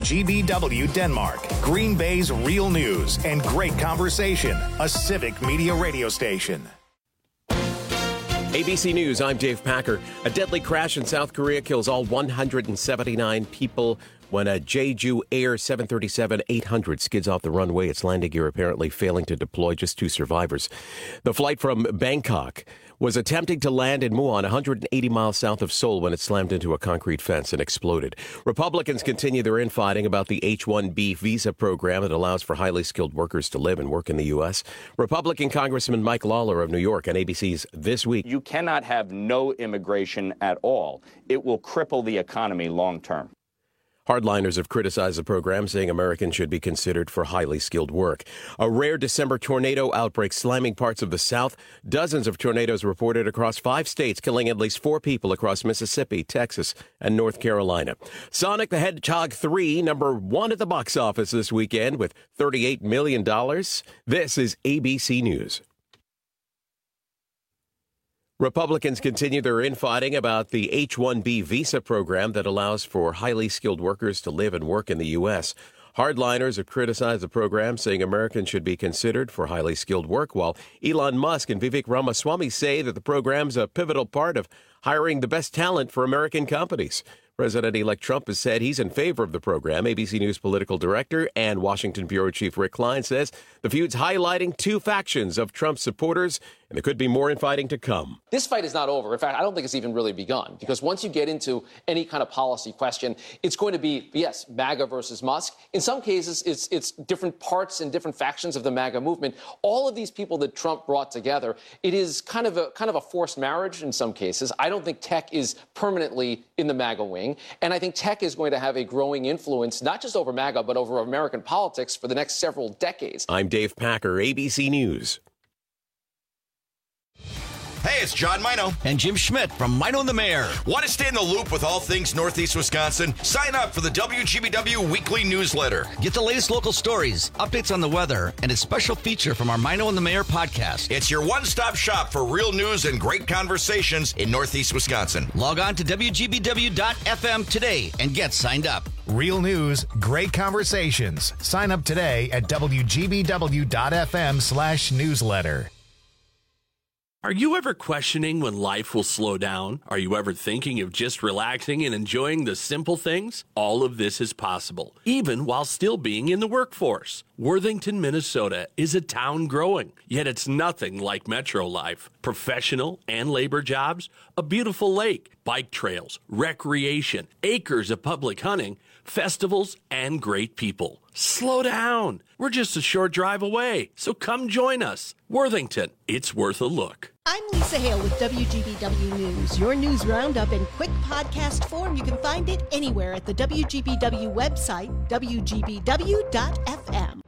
WGBW Denmark, Green Bay's real news and great conversation, a civic media radio station. ABC News, I'm Dave Packer. A deadly crash in South Korea kills all 179 people when a Jeju Air 737-800 skids off the runway. Its landing gear apparently failing to deploy, just 2 survivors. The flight from Bangkok was attempting to land in Muon, 180 miles south of Seoul, when it slammed into a concrete fence and exploded. Republicans continue their infighting about the H-1B visa program that allows for highly skilled workers to live and work in the U.S. Republican Congressman Mike Lawler of New York on ABC's This Week. You cannot have no immigration at all. It will cripple the economy long term. Hardliners have criticized the program, saying Americans should be considered for highly skilled work. A rare December tornado outbreak slamming parts of the South. Dozens of tornadoes reported across 5 states, killing at least 4 people across Mississippi, Texas, and North Carolina. Sonic the Hedgehog 3, number 1 at the box office this weekend with $38 million. This is ABC News. Republicans continue their infighting about the H-1B visa program that allows for highly skilled workers to live and work in the U.S. Hardliners have criticized the program, saying Americans should be considered for highly skilled work, while Elon Musk and Vivek Ramaswamy say that the program's a pivotal part of hiring the best talent for American companies. President-elect Trump has said he's in favor of the program. ABC News political director and Washington bureau chief Rick Klein says the feud's highlighting 2 factions of Trump's supporters, and there could be more infighting to come. This fight is not over. In fact, I don't think it's even really begun, because once you get into any kind of policy question, it's going to be, yes, MAGA versus Musk. In some cases, it's different parts and different factions of the MAGA movement. All of these people that Trump brought together, it is kind of a forced marriage in some cases. I don't think tech is permanently in the MAGA wing. And I think tech is going to have a growing influence, not just over MAGA, but over American politics for the next several decades. I'm Dave Packer, ABC News. Hey, it's John Mino. And Jim Schmidt from Mino and the Mayor. Want to stay in the loop with all things Northeast Wisconsin? Sign up for the WGBW weekly newsletter. Get the latest local stories, updates on the weather, and a special feature from our Mino and the Mayor podcast. It's your one-stop shop for real news and great conversations in Northeast Wisconsin. Log on to WGBW.FM today and get signed up. Real news, great conversations. Sign up today at WGBW.FM/newsletter. Are you ever questioning when life will slow down? Are you ever thinking of just relaxing and enjoying the simple things? All of this is possible, even while still being in the workforce. Worthington, Minnesota is a town growing, yet it's nothing like metro life. Professional and labor jobs, a beautiful lake, bike trails, recreation, acres of public hunting, festivals, and great people. Slow down. We're just a short drive away, so come join us. Worthington, it's worth a look. I'm Lisa Hale with WGBW News. Your news roundup in quick podcast form. You can find it anywhere at the WGBW website, WGBW.FM.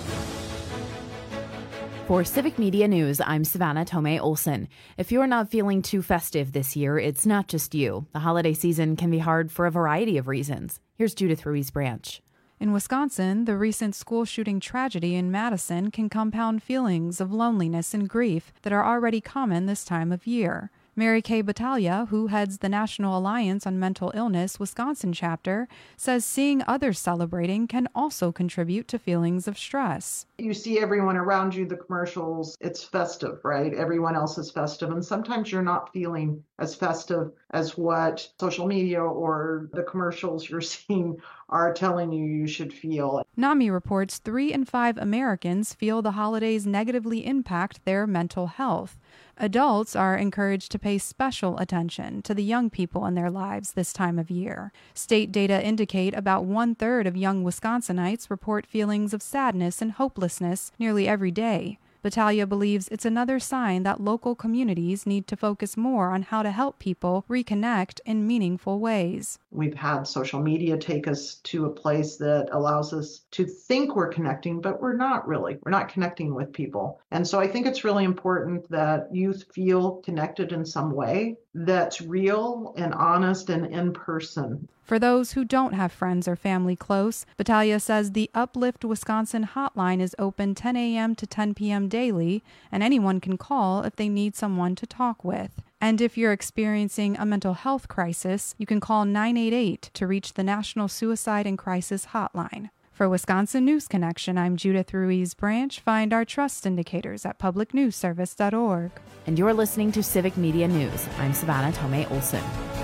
For Civic Media News, I'm Savannah Tomei Olson. If you're not feeling too festive this year, it's not just you. The holiday season can be hard for a variety of reasons. Here's Judith Ruiz Branch. In Wisconsin, the recent school shooting tragedy in Madison can compound feelings of loneliness and grief that are already common this time of year. Mary Kay Battaglia, who heads the National Alliance on Mental Illness Wisconsin chapter, says seeing others celebrating can also contribute to feelings of stress. You see everyone around you, the commercials, it's festive, right? Everyone else is festive. And sometimes you're not feeling as festive as what social media or the commercials you're seeing are telling you should feel. NAMI reports 3 in 5 Americans feel the holidays negatively impact their mental health. Adults are encouraged to pay special attention to the young people in their lives this time of year. State data indicate about 1/3 of young Wisconsinites report feelings of sadness and hopelessness nearly every day. Battaglia believes it's another sign that local communities need to focus more on how to help people reconnect in meaningful ways. We've had social media take us to a place that allows us to think we're connecting, but we're not really. We're not connecting with people. And so I think it's really important that youth feel connected in some way that's real and honest and in person. For those who don't have friends or family close, Battaglia says the Uplift Wisconsin hotline is open 10 a.m. to 10 p.m. daily, and anyone can call if they need someone to talk with. And if you're experiencing a mental health crisis, you can call 988 to reach the National Suicide and Crisis Hotline. For Wisconsin News Connection, I'm Judith Ruiz Branch. Find our trust indicators at publicnewsservice.org. And you're listening to Civic Media News. I'm Savannah Tomei Olson.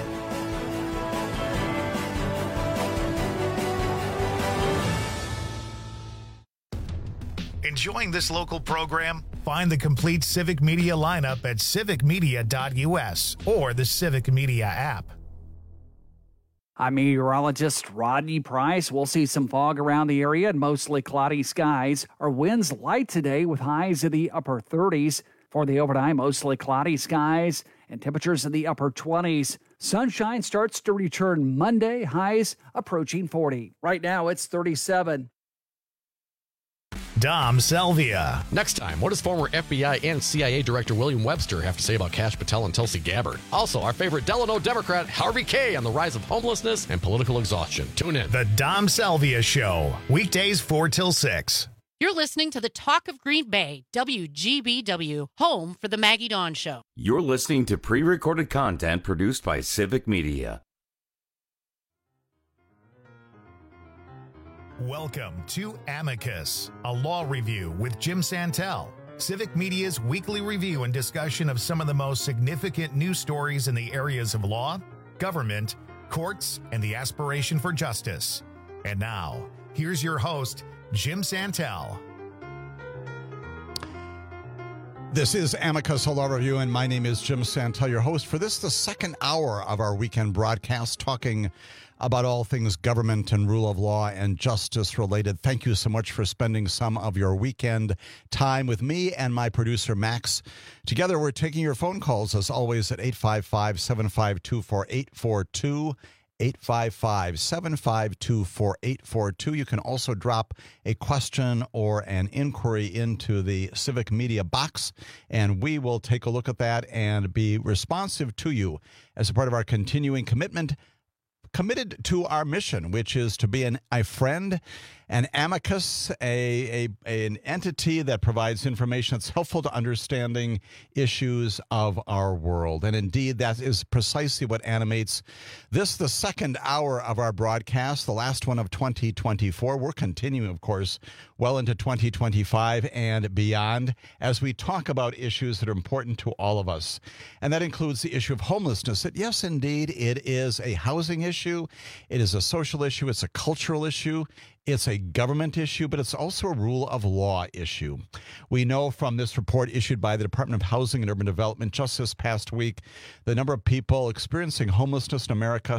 Enjoying this local program? Find the complete Civic Media lineup at civicmedia.us or the Civic Media app. I'm meteorologist Rodney Price. We'll see some fog around the area and mostly cloudy skies. Our winds light today with highs in the upper 30s. For the overnight, mostly cloudy skies and temperatures in the upper 20s. Sunshine starts to return Monday, highs approaching 40. Right now, it's 37. Dom Salvia. Next time, what does former FBI and CIA Director William Webster have to say about Kash Patel and Tulsi Gabbard? Also, our favorite Delano Democrat, Harvey Kaye, on the rise of homelessness and political exhaustion. Tune in. The Dom Salvia Show, weekdays 4 till 6. You're listening to the Talk of Green Bay, WGBW, home for the Maggie Dawn Show. You're listening to pre-recorded content produced by Civic Media. Welcome to Amicus, a law review with Jim Santel, Civic Media's weekly review and discussion of some of the most significant news stories in the areas of law, government, courts, and the aspiration for justice. And now, here's your host, Jim Santel. This is Amicus, a law review, and my name is Jim Santel, your host for this, the second hour of our weekend broadcast, talking about all things government and rule of law and justice related. Thank you so much for spending some of your weekend time with me and my producer, Max. Together, we're taking your phone calls, as always, at 855-752-4842. 855-752-4842. You can also drop a question or an inquiry into the Civic Media box, and we will take a look at that and be responsive to you as a part of our continuing committed to our mission, which is to be a friend, an amicus, an entity that provides information that's helpful to understanding issues of our world. And indeed, that is precisely what animates this, the second hour of our broadcast, the last one of 2024. We're continuing, of course, well into 2025 and beyond as we talk about issues that are important to all of us. And that includes the issue of homelessness. That, yes, indeed, it is a housing issue. It is a social issue. It's a cultural issue. It's a government issue, but it's also a rule of law issue. We know from this report issued by the Department of Housing and Urban Development just this past week, the number of people experiencing homelessness in America,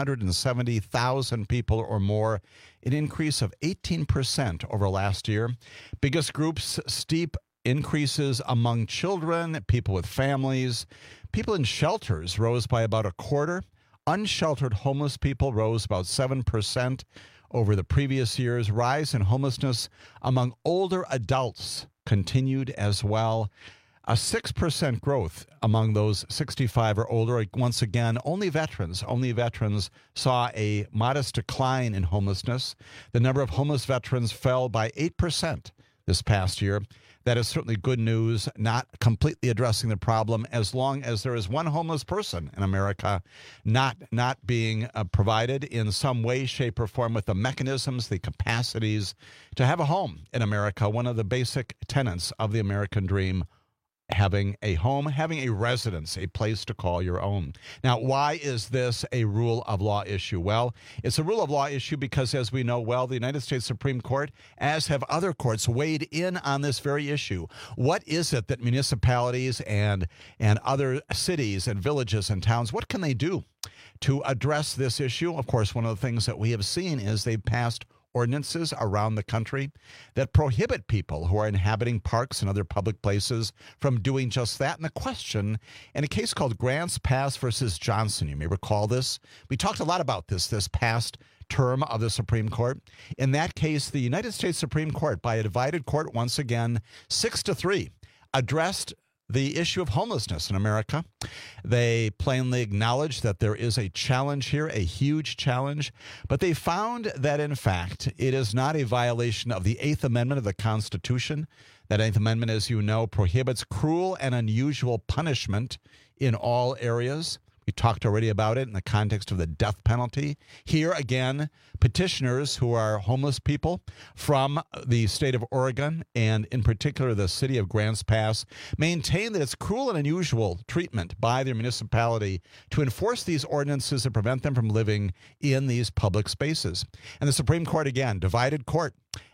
770,000 people or more, an increase of 18% over last year. Biggest groups, steep increases among children, people with families. People in shelters rose by about a quarter. Unsheltered homeless people rose about 7% over the previous years. Rise in homelessness among older adults continued as well. A 6% growth among those 65 or older. Once again, only veterans saw a modest decline in homelessness. The number of homeless veterans fell by 8% this past year. That is certainly good news, not completely addressing the problem as long as there is one homeless person in America not being provided in some way, shape, or form with the mechanisms, the capacities to have a home in America, one of the basic tenets of the American dream. Having a home, having a residence, a place to call your own. Now, why is this a rule of law issue? Well, it's a rule of law issue because, as we know well, the United States Supreme Court, as have other courts, weighed in on this very issue. What is it that municipalities and other cities and villages and towns, what can they do to address this issue? Of course, one of the things that we have seen is they've passed ordinances around the country that prohibit people who are inhabiting parks and other public places from doing just that. And the question, in a case called Grants Pass versus Johnson, you may recall this. We talked a lot about this past term of the Supreme Court. In that case, the United States Supreme Court, by a divided court once again, 6-3, addressed the issue of homelessness in America. They plainly acknowledge that there is a challenge here, a huge challenge, but they found that, in fact, it is not a violation of the Eighth Amendment of the Constitution. That Eighth Amendment, as you know, prohibits cruel and unusual punishment in all areas. We talked already about it in the context of the death penalty. Here again, petitioners who are homeless people from the state of Oregon, and in particular the city of Grants Pass, maintain that it's cruel and unusual treatment by their municipality to enforce these ordinances and prevent them from living in these public spaces. And the Supreme Court, again, divided court.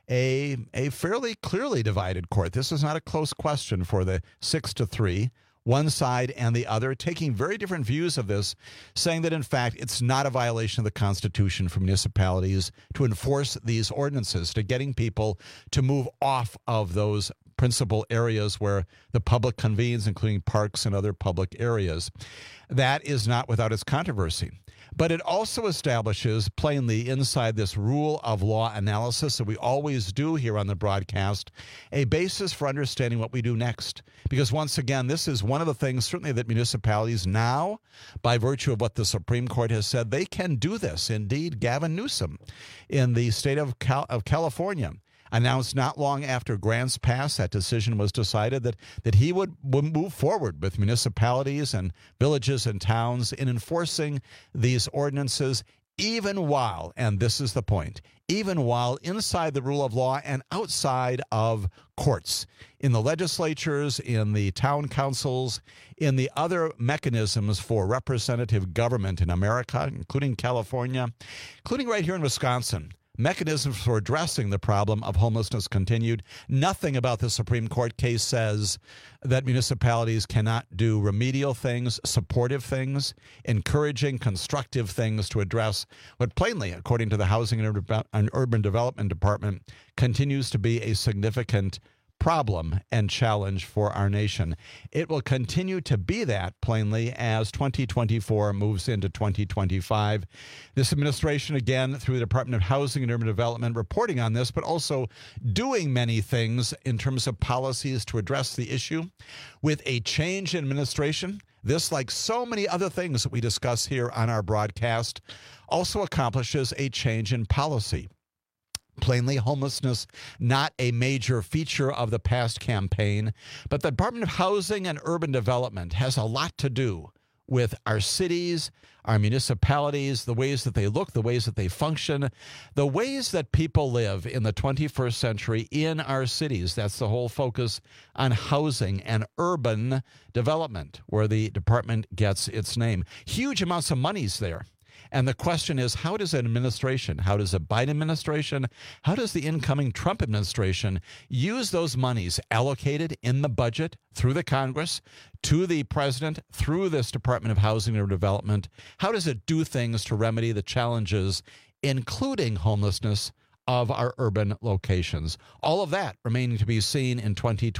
A fairly clearly divided court. This is not a close question for the 6-3. One side and the other, taking very different views of this, saying that, in fact, it's not a violation of the Constitution for municipalities to enforce these ordinances, to getting people to move off of those principal areas where the public convenes, including parks and other public areas. That is not without its controversy. But it also establishes plainly inside this rule of law analysis that we always do here on the broadcast, a basis for understanding what we do next. Because once again, this is one of the things certainly that municipalities now, by virtue of what the Supreme Court has said, they can do this. Indeed, Gavin Newsom in the state of California announced not long after Grants Pass, that decision was decided, that he would move forward with municipalities and villages and towns in enforcing these ordinances, even while, and this is the point, even while inside the rule of law and outside of courts, in the legislatures, in the town councils, in the other mechanisms for representative government in America, including California, including right here in Wisconsin. Mechanisms for addressing the problem of homelessness continued. Nothing about the Supreme Court case says that municipalities cannot do remedial things, supportive things, encouraging, constructive things to address what plainly, according to the Housing and Urban Development Department, continues to be a significant problem and challenge for our nation. It will continue to be that, plainly, as 2024 moves into 2025. This administration, again, through the Department of Housing and Urban Development, reporting on this, but also doing many things in terms of policies to address the issue. With a change in administration, this, like so many other things that we discuss here on our broadcast, also accomplishes a change in policy. Plainly, homelessness, not a major feature of the past campaign, but the Department of Housing and Urban Development has a lot to do with our cities, our municipalities, the ways that they look, the ways that they function, the ways that people live in the 21st century in our cities. That's the whole focus on housing and urban development, where the department gets its name. Huge amounts of money's there. And the question is, how does an administration, how does a Biden administration, how does the incoming Trump administration use those monies allocated in the budget through the Congress to the president through this Department of Housing and Development? How does it do things to remedy the challenges, including homelessness, of our urban locations? All of that remaining to be seen in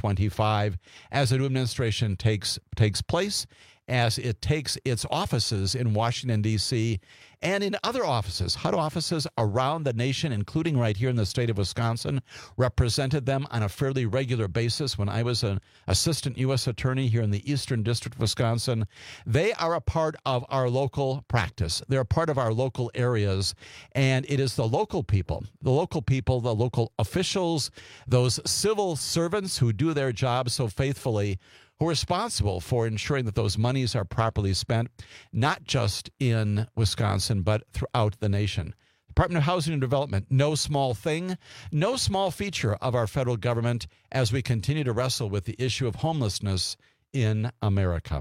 2025 as a new administration takes place, as it takes its offices in Washington, D.C., and in other offices, HUD offices around the nation, including right here in the state of Wisconsin, represented them on a fairly regular basis when I was an assistant U.S. attorney here in the Eastern District of Wisconsin. They are a part of our local practice. They're a part of our local areas, and it is the local people, the local officials, those civil servants who do their jobs so faithfully, who are responsible for ensuring that those monies are properly spent, not just in Wisconsin, but throughout the nation. Department of Housing and Development, no small thing, no small feature of our federal government as we continue to wrestle with the issue of homelessness in America.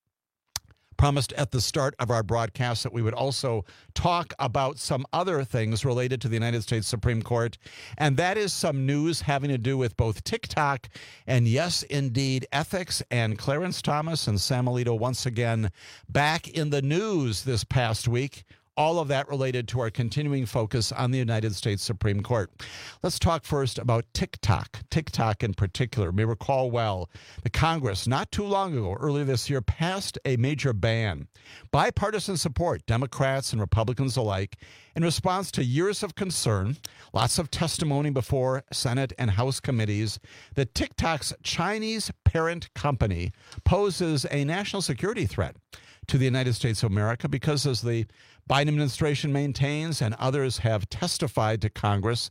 Promised at the start of our broadcast that we would also talk about some other things related to the United States Supreme Court, and that is some news having to do with both TikTok and, yes, indeed, ethics, and Clarence Thomas and Sam Alito once again back in the news this past week. All of that related to our continuing focus on the United States Supreme Court. Let's talk first about TikTok. TikTok in particular. You may recall well, the Congress not too long ago, earlier this year, passed a major ban. Bipartisan support, Democrats and Republicans alike, In response to years of concern, lots of testimony before Senate and House committees, that TikTok's Chinese parent company poses a national security threat to the United States of America because, as the Biden administration maintains and others have testified to Congress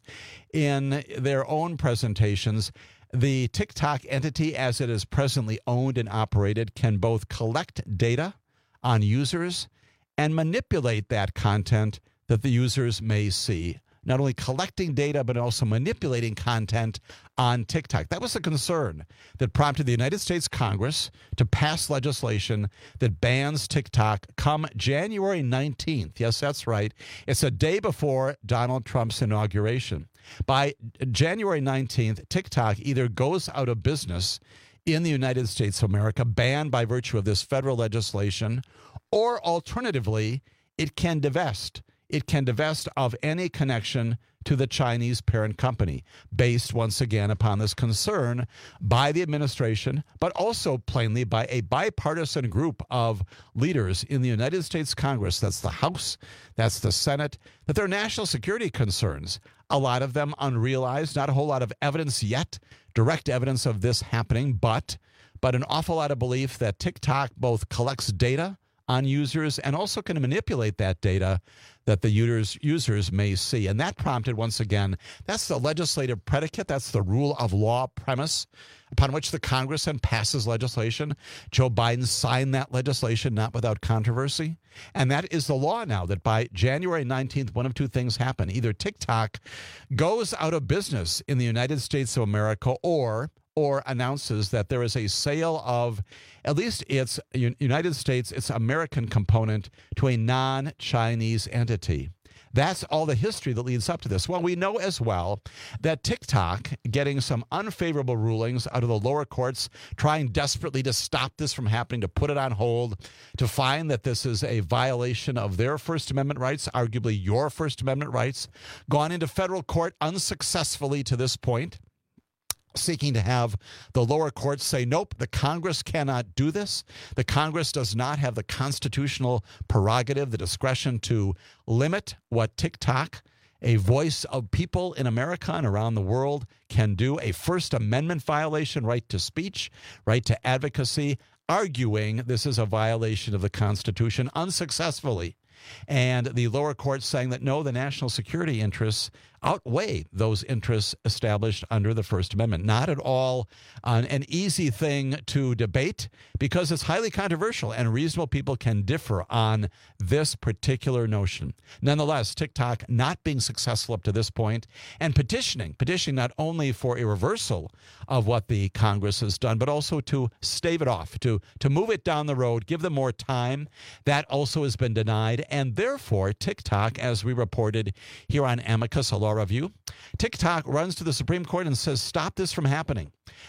in their own presentations, the TikTok entity, as it is presently owned and operated, can both collect data on users and manipulate that content that the users may see. Not only collecting data, but also manipulating content on TikTok. That was a concern that prompted the United States Congress to pass legislation that bans TikTok come January 19th. Yes, that's right. It's a day before Donald Trump's inauguration. By January 19th, TikTok either goes out of business in the United States of America, banned by virtue of this federal legislation, or alternatively, it can divest. It can divest of any connection to the Chinese parent company, based once again upon this concern by the administration, but also plainly by a bipartisan group of leaders in the United States Congress. That's the House, that's the Senate, that there are national security concerns, a lot of them unrealized, not a whole lot of evidence yet, direct evidence of this happening, but an awful lot of belief that TikTok both collects data on users and also can manipulate that data that the users may see. And that prompted, once again, that's the legislative predicate. That's the rule of law premise upon which the Congress then passes legislation. Joe Biden signed that legislation, not without controversy. And that is the law now, that by January 19th, one of two things happen. Either TikTok goes out of business in the United States of America, or announces that there is a sale of at least its United States, its American component, to a non-Chinese entity. That's all the history that leads up to this. Well, we know as well that TikTok, getting some unfavorable rulings out of the lower courts, trying desperately to stop this from happening, to put it on hold, to find that this is a violation of their First Amendment rights, arguably your First Amendment rights, gone into federal court unsuccessfully to this point, seeking to have the lower courts say, nope, the Congress cannot do this. The Congress does not have the constitutional prerogative, the discretion to limit what TikTok, a voice of people in America and around the world, can do. A First Amendment violation, right to speech, right to advocacy, arguing this is a violation of the Constitution unsuccessfully. And the lower courts saying that no, the national security interests outweigh those interests established under the First Amendment. Not at all an easy thing to debate, because it's highly controversial and reasonable people can differ on this particular notion. Nonetheless, TikTok not being successful up to this point and petitioning not only for a reversal of what the Congress has done, but also to stave it off, to move it down the road, give them more time. That also has been denied. And therefore, TikTok, as we reported here on Amicus, a law review, TikTok runs to the Supreme Court and says, stop this from happening.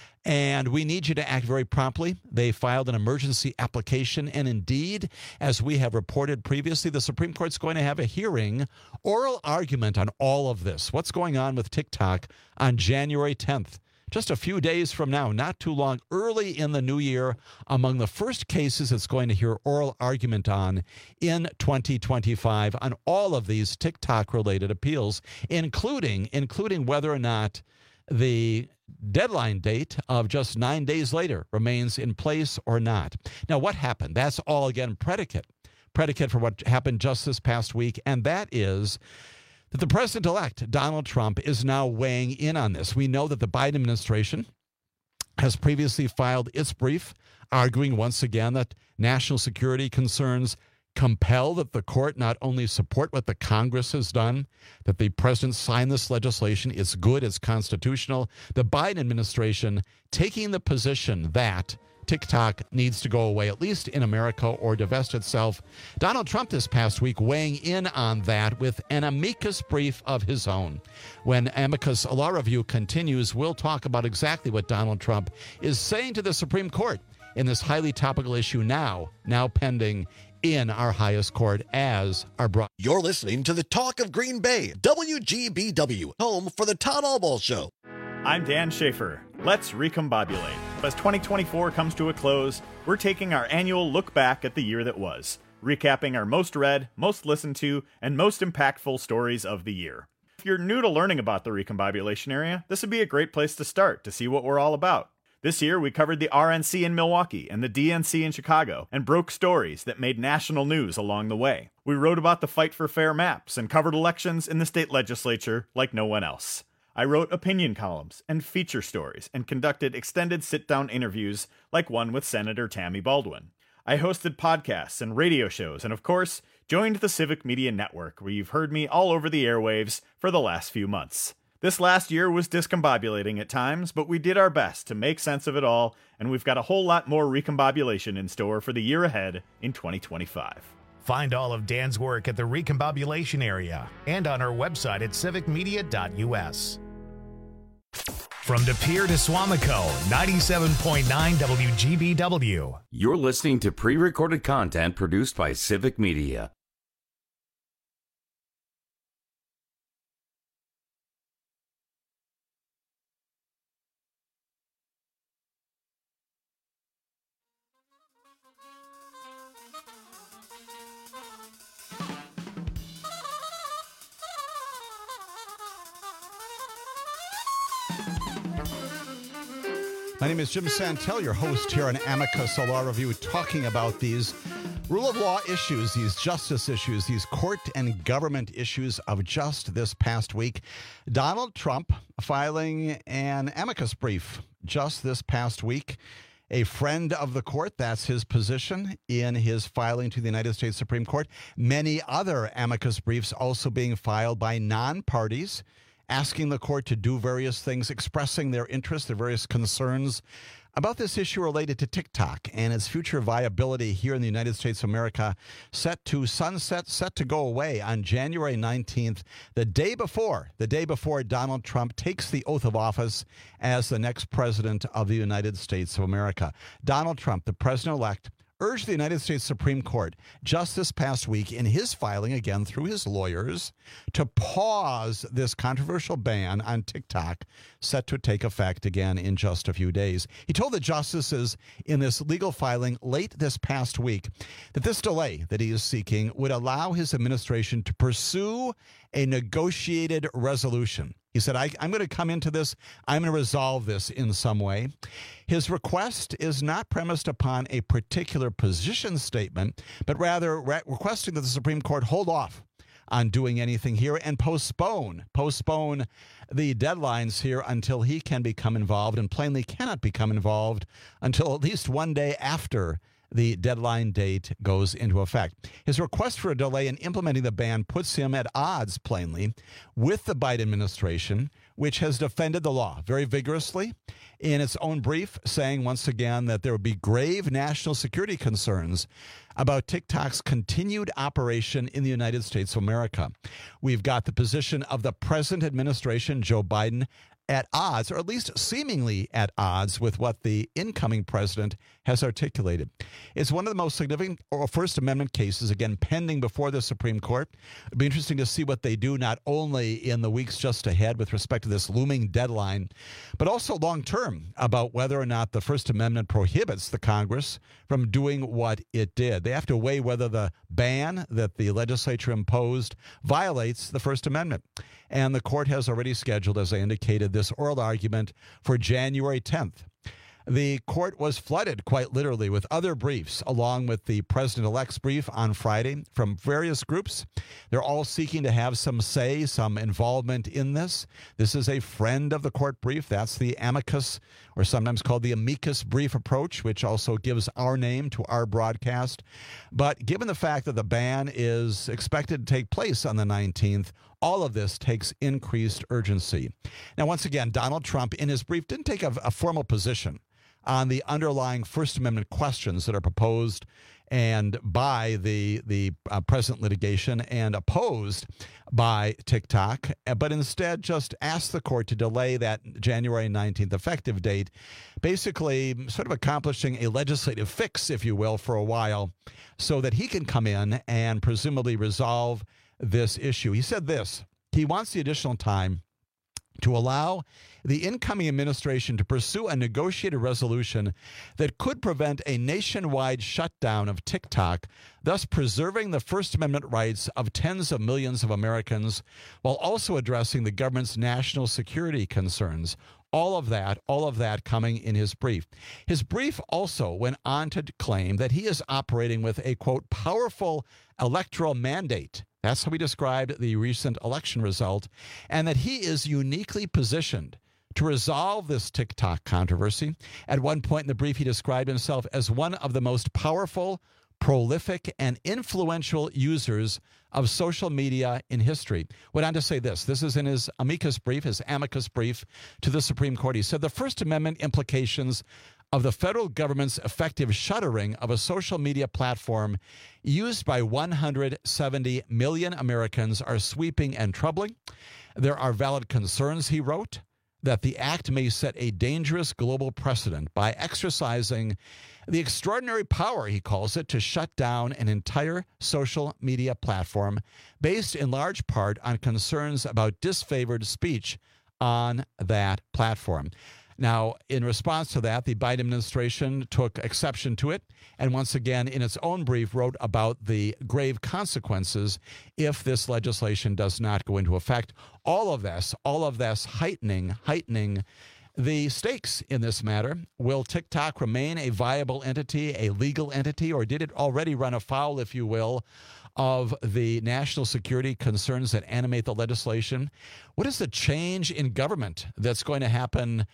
And we need you to act very promptly. They filed an emergency application. And indeed, as we have reported previously, the Supreme Court's going to have a hearing, oral argument on all of this. What's going on with TikTok on January 10th? Just a few days from now, not too long, early in the new year, among the first cases it's going to hear oral argument on in 2025 on all of these TikTok-related appeals, including whether or not the deadline date of just 9 days later remains in place or not. Now, what happened? That's all, again, predicate for what happened just this past week, and that is that the president-elect, Donald Trump, is now weighing in on this. We know that the Biden administration has previously filed its brief, arguing once again that national security concerns compel that the court not only support what the Congress has done, that the president signed this legislation, it's good, it's constitutional. The Biden administration taking the position that TikTok needs to go away, at least in America, or divest itself. Donald Trump this past week weighing in on that with an amicus brief of his own. When Amicus Law Review continues, we'll talk about exactly what Donald Trump is saying to the Supreme Court in this highly topical issue now pending in our highest court as our broad. You're listening to the Talk of Green Bay, WGBW, home for the Todd Albaugh Show. I'm Dan Schaefer. Let's recombobulate. As 2024 comes to a close, we're taking our annual look back at the year that was. recapping our most read, most listened to, and most impactful stories of the year. If you're new to learning about the Recombobulation Area, this would be a great place to start to see what we're all about. This year, we covered the RNC in Milwaukee and the DNC in Chicago and broke stories that made national news along the way. We wrote about the fight for fair maps and covered elections in the state legislature like no one else. I wrote opinion columns and feature stories and conducted extended sit-down interviews like one with Senator Tammy Baldwin. I hosted podcasts and radio shows and, of course, joined the Civic Media Network, where you've heard me all over the airwaves for the last few months. This last year was discombobulating at times, but we did our best to make sense of it all, and we've got a whole lot more recombobulation in store for the year ahead in 2025. Find all of Dan's work at the Recombobulation Area and on our website at civicmedia.us. From De Pere to Swamico, 97.9 WGBW. You're listening to pre-recorded content produced by Civic Media. My name is Jim Santel, your host here on Amicus Law Review, talking about these rule of law issues, these justice issues, these court and government issues of just this past week. Donald Trump filing an amicus brief just this past week. A friend of the court, that's his position in his filing to the United States Supreme Court. Many other amicus briefs also being filed by non-parties, asking the court to do various things, expressing their interest, their various concerns about this issue related to TikTok and its future viability here in the United States of America, set to sunset, set to go away on January 19th, the day before Donald Trump takes the oath of office as the next president of the United States of America. Donald Trump, the president-elect, urged the United States Supreme Court just this past week in his filing, again through his lawyers, to pause this controversial ban on TikTok set to take effect again in just a few days. He told the justices in this legal filing late this past week that this delay that he is seeking would allow his administration to pursue a negotiated resolution. He said, I'm going to come into this, I'm going to resolve this in some way. His request is not premised upon a particular position statement, but rather requesting that the Supreme Court hold off on doing anything here and postpone the deadlines here until he can become involved, and plainly cannot become involved until at least one day after the deadline date goes into effect. His request for a delay in implementing the ban puts him at odds, plainly, with the Biden administration, which has defended the law very vigorously in its own brief, saying once again that there would be grave national security concerns about TikTok's continued operation in the United States of America. We've got the position of the present administration, Joe Biden, at odds, or at least seemingly at odds, with what the incoming president has articulated. It's one of the most significant First Amendment cases, again, pending before the Supreme Court. It'll be interesting to see what they do, not only in the weeks just ahead with respect to this looming deadline, but also long-term about whether or not the First Amendment prohibits the Congress from doing what it did. They have to weigh whether the ban that the legislature imposed violates the First Amendment. And the court has already scheduled, as I indicated, this oral argument for January 10th. The court was flooded, quite literally, with other briefs, along with the president-elect's brief on Friday from various groups. They're all seeking to have some say, some involvement in this. This is a friend of the court brief. That's the amicus, or sometimes called the amicus brief approach, which also gives our name to our broadcast. But given the fact that the ban is expected to take place on the 19th, all of this takes increased urgency. Now, once again, Donald Trump, in his brief, didn't take a formal position on the underlying First Amendment questions that are proposed and by the present litigation and opposed by TikTok, but instead just asked the court to delay that January 19th effective date, basically sort of accomplishing a legislative fix, if you will, for a while, so that he can come in and presumably resolve this issue. He said this: he wants the additional time to allow the incoming administration to pursue a negotiated resolution that could prevent a nationwide shutdown of TikTok, thus preserving the First Amendment rights of tens of millions of Americans while also addressing the government's national security concerns. All of that coming in his brief. His brief also went on to claim that he is operating with a, quote, powerful electoral mandate. That's how he described the recent election result, and that he is uniquely positioned to resolve this TikTok controversy. At one point in the brief, he described himself as one of the most powerful, prolific, and influential users of social media in history. Went on to say this. This is in his amicus brief to the Supreme Court. He said the First Amendment implications of the federal government's effective shuttering of a social media platform used by 170 million Americans are sweeping and troubling. There are valid concerns, he wrote, that the act may set a dangerous global precedent by exercising the extraordinary power, he calls it, to shut down an entire social media platform based in large part on concerns about disfavored speech on that platform. Now, in response to that, the Biden administration took exception to it and once again, in its own brief, wrote about the grave consequences if this legislation does not go into effect. All of this heightening the stakes in this matter. Will TikTok remain a viable entity, a legal entity, or did it already run afoul, if you will, of the national security concerns that animate the legislation? What is the change in government that's going to happen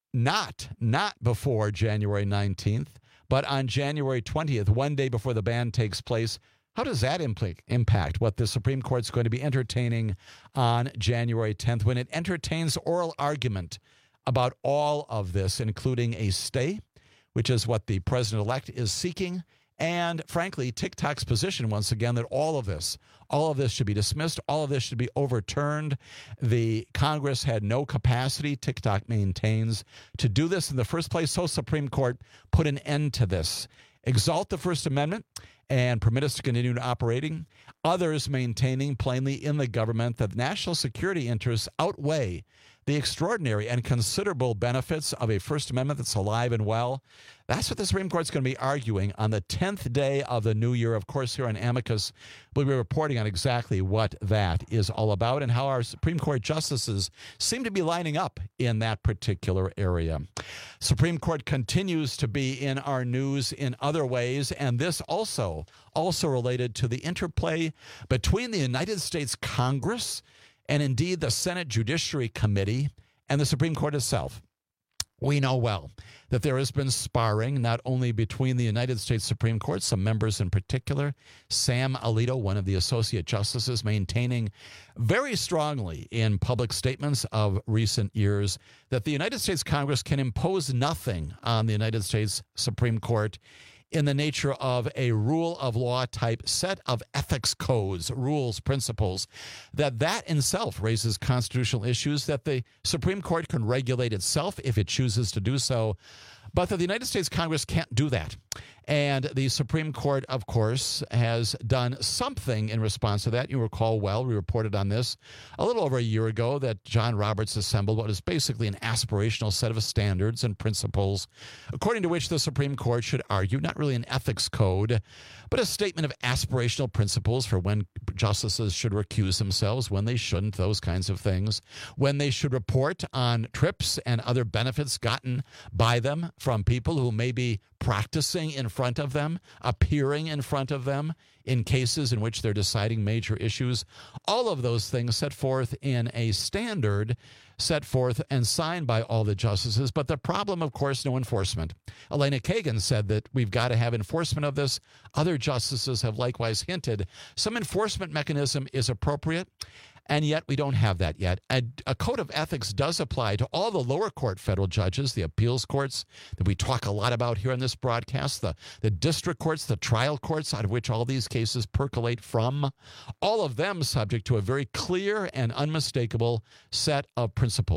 not before January 19th, but on January 20th, one day before the ban takes place? How does that impact what the Supreme Court's going to be entertaining on January 10th when it entertains oral argument about all of this, including a stay, which is what the president-elect is seeking, and frankly, TikTok's position once again that all of this should be dismissed, all of this should be overturned. The Congress had no capacity, TikTok maintains, to do this in the first place, so Supreme Court put an end to this. Exalt the First Amendment and permit us to continue operating. Others maintaining plainly in the government that national security interests outweigh the extraordinary and considerable benefits of a First Amendment that's alive and well. That's what the Supreme Court's going to be arguing on the 10th day of the new year. Of course, here on Amicus, we'll be reporting on exactly what that is all about and how our Supreme Court justices seem to be lining up in that particular area. Supreme Court continues to be in our news in other ways, and this also related to the interplay between the United States Congress and indeed the Senate Judiciary Committee and the Supreme Court itself. We know well that there has been sparring not only between the United States Supreme Court, some members in particular, Sam Alito, one of the associate justices, maintaining very strongly in public statements of recent years that the United States Congress can impose nothing on the United States Supreme Court in the nature of a rule of law type set of ethics codes, rules, principles, that in itself raises constitutional issues, that the Supreme Court can regulate itself if it chooses to do so, but that the United States Congress can't do that. And the Supreme Court, of course, has done something in response to that. You recall well, we reported on this a little over a year ago that John Roberts assembled what is basically an aspirational set of standards and principles, according to which the Supreme Court should argue, not really an ethics code, but a statement of aspirational principles for when justices should recuse themselves, when they shouldn't, those kinds of things, when they should report on trips and other benefits gotten by them from people who may be practicing in front of them, appearing in front of them in cases in which they're deciding major issues. All of those things set forth in a standard set forth and signed by all the justices. But the problem, of course, no enforcement. Elena Kagan said that we've got to have enforcement of this. Other justices have likewise hinted some enforcement mechanism is appropriate. And yet we don't have that yet. A code of ethics does apply to all the lower court federal judges, the appeals courts that we talk a lot about here on this broadcast, the district courts, the trial courts out of which all these cases percolate from, all of them subject to a very clear and unmistakable set of principles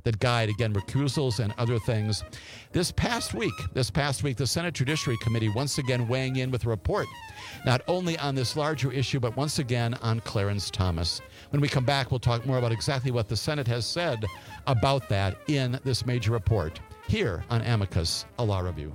that guide, again, recusals and other things. This past week, the Senate Judiciary Committee once again weighing in with a report, not only on this larger issue, but once again on Clarence Thomas. When we come back, we'll talk more about exactly what the Senate has said about that in this major report here on Amicus, a Law Review.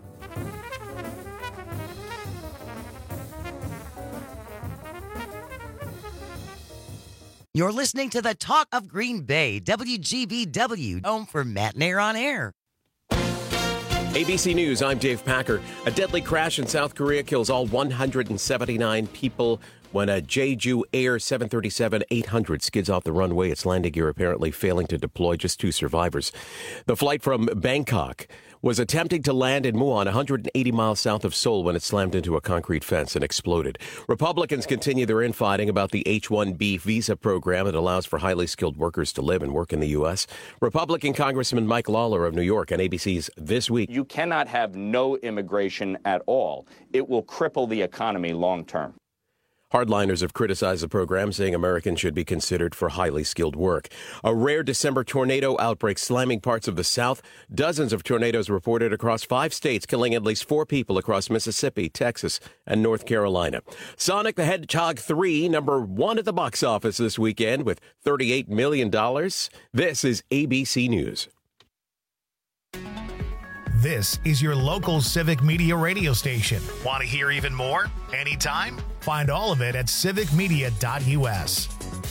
You're listening to the Talk of Green Bay, WGBW, home for Matt and Air on Air. ABC News, I'm Dave Packer. A deadly crash in South Korea kills all 179 people when a Jeju Air 737-800 skids off the runway. Its landing gear apparently failing to deploy, just 2 survivors. The flight from Bangkok was attempting to land in Muon, 180 miles south of Seoul, when it slammed into a concrete fence and exploded. Republicans continue their infighting about the H-1B visa program that allows for highly skilled workers to live and work in the U.S. Republican Congressman Mike Lawler of New York on ABC's This Week. You cannot have no immigration at all. It will cripple the economy long term. Hardliners have criticized the program, saying Americans should be considered for highly skilled work. A rare December tornado outbreak slamming parts of the South. Dozens of tornadoes reported across 5 states, killing at least 4 people across Mississippi, Texas, and North Carolina. Sonic the Hedgehog 3, number 1 at the box office this weekend with $38 million. This is ABC News. This is your local Civic Media radio station. Want to hear even more? Anytime? Find all of it at civicmedia.us.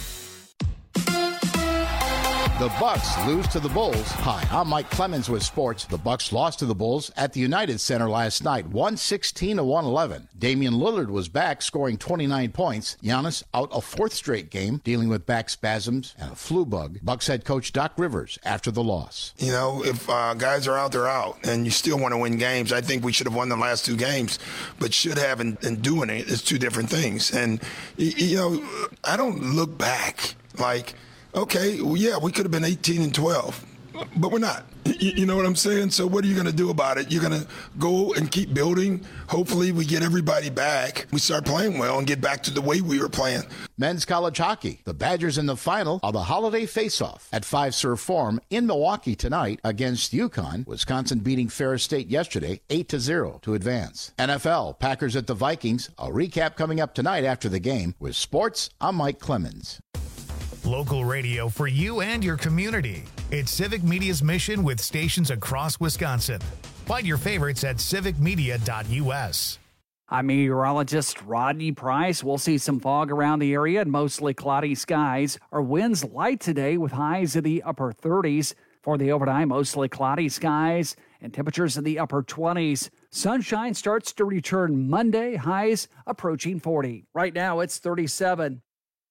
The Bucks lose to the Bulls. Hi, I'm Mike Clemens with sports. The Bucks lost to the Bulls at the United Center last night, 116-111. Damian Lillard was back, scoring 29 points. Giannis out a 4th straight game, dealing with back spasms and a flu bug. Bucks head coach Doc Rivers after the loss. You know, if guys are out, they're out, and you still want to win games. I think we should have won the last 2 games, but should have and doing it is 2 different things. And, you know, I don't look back like, okay, well, yeah, we could have been 18-12, but we're not. You know what I'm saying? So what are you going to do about it? You're going to go and keep building. Hopefully we get everybody back. We start playing well and get back to the way we were playing. Men's college hockey. The Badgers in the final of the holiday face-off at Fiserv Forum in Milwaukee tonight against UConn. Wisconsin beating Ferris State yesterday 8-0 to advance. NFL, Packers at the Vikings. A recap coming up tonight after the game. With sports, I'm Mike Clemens. Local radio for you and your community. It's Civic Media's mission with stations across Wisconsin. Find your favorites at civicmedia.us. I'm meteorologist Rodney Price. We'll see some fog around the area and mostly cloudy skies. Our winds light today with highs in the upper 30s. For the overnight, mostly cloudy skies and temperatures in the upper 20s. Sunshine starts to return Monday, highs approaching 40. Right now, it's 37.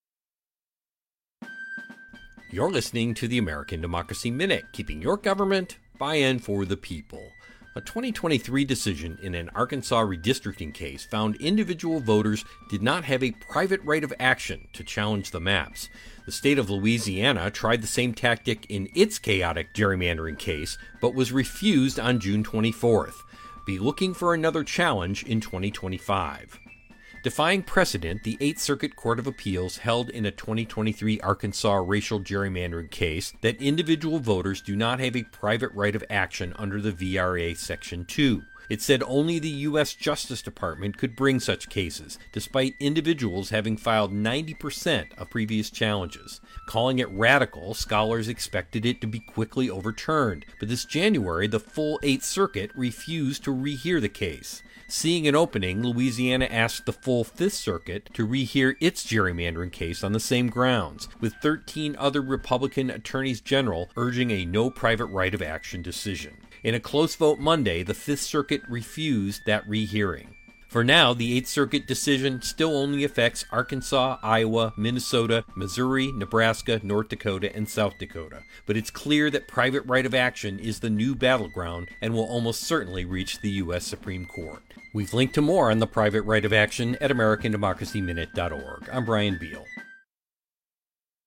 You're listening to the American Democracy Minute, keeping your government by and for the people. A 2023 decision in an Arkansas redistricting case found individual voters did not have a private right of action to challenge the maps. The state of Louisiana tried the same tactic in its chaotic gerrymandering case, but was refused on June 24th. Be looking for another challenge in 2025. Defying precedent, the 8th Circuit Court of Appeals held in a 2023 Arkansas racial gerrymandering case that individual voters do not have a private right of action under the VRA Section 2. It said only the U.S. Justice Department could bring such cases, despite individuals having filed 90% of previous challenges. Calling it radical, scholars expected it to be quickly overturned, but this January, the full 8th Circuit refused to rehear the case. Seeing an opening, Louisiana asked the full 5th Circuit to rehear its gerrymandering case on the same grounds, with 13 other Republican attorneys general urging a no private right of action decision. In a close vote Monday, the 5th Circuit refused that rehearing. For now, the 8th Circuit decision still only affects Arkansas, Iowa, Minnesota, Missouri, Nebraska, North Dakota, and South Dakota. But it's clear that private right of action is the new battleground and will almost certainly reach the U.S. Supreme Court. We've linked to more on the private right of action at AmericanDemocracyMinute.org. I'm Brian Beal.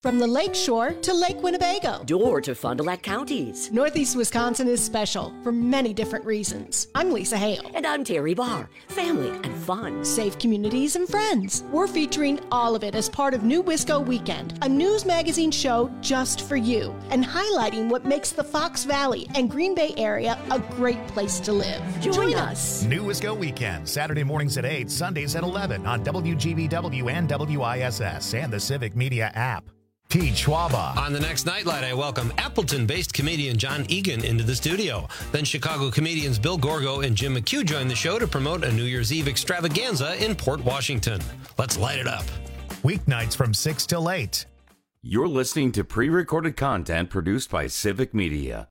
From the Lake Shore to Lake Winnebago. Door to Fond du Lac counties. Northeast Wisconsin is special for many different reasons. I'm Lisa Hale. And I'm Terry Barr. Family and fun. Safe communities and friends. We're featuring all of it as part of New Wisco Weekend, a news magazine show just for you, and highlighting what makes the Fox Valley and Green Bay area a great place to live. Join us. New Wisco Weekend, Saturday mornings at 8, Sundays at 11 on WGBW and WISS and the Civic Media app. Pete Schwaba. On the next Nightlight, I welcome Appleton-based comedian John Egan into the studio. Then Chicago comedians Bill Gorgo and Jim McHugh join the show to promote a New Year's Eve extravaganza in Port Washington. Let's light it up. Weeknights from 6 till 8. You're listening to pre-recorded content produced by Civic Media.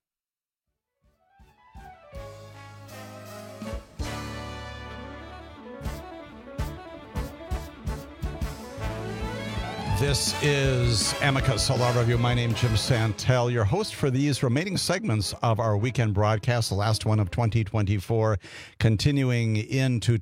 This is Amicus, a law review. My name is Jim Santel, your host for these remaining segments of our weekend broadcast, the last one of 2024, continuing into